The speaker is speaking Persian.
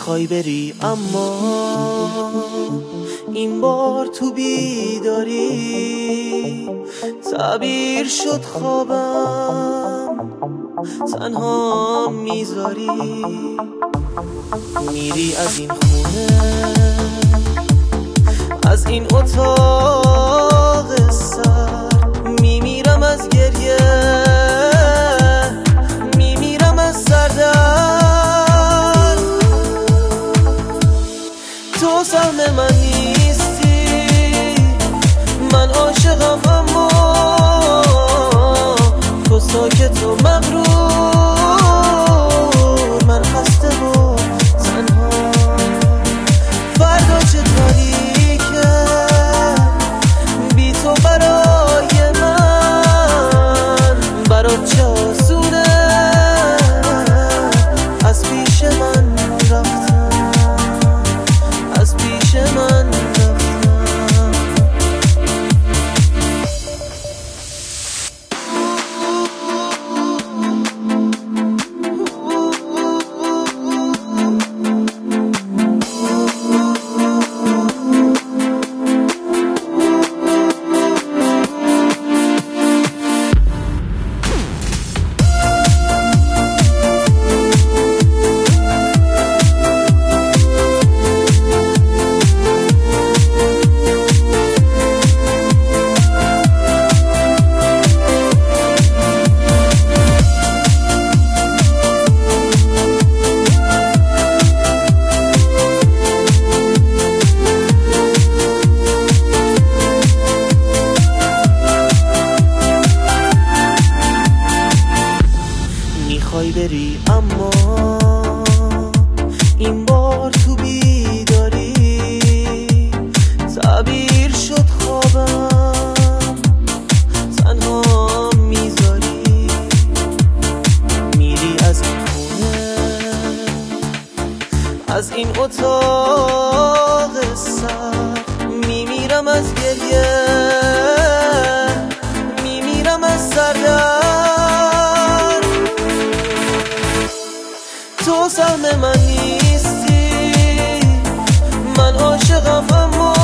میخوای بری اما این بار تو بیداری تعبیر شد خوابم تنها میذاری میری از این خونه از این اتاق سر میمیرم از گریه میمیرم از سردرد تو سهم من نیستی من عاشقم اما تو ساکت و مغرور من خسته و تنها فردا چه تاریکه بی تو برای من برات چه آسونه از پیش من رفتن از پیش من میخوای بری اما این بار تو بیداری تعبیر شد خوابم تنها میذاری میری از این خونه از این اتاق سر میمیرم از گریه میمیرم از سردرد تو سهم من نیستی من عاشقم اما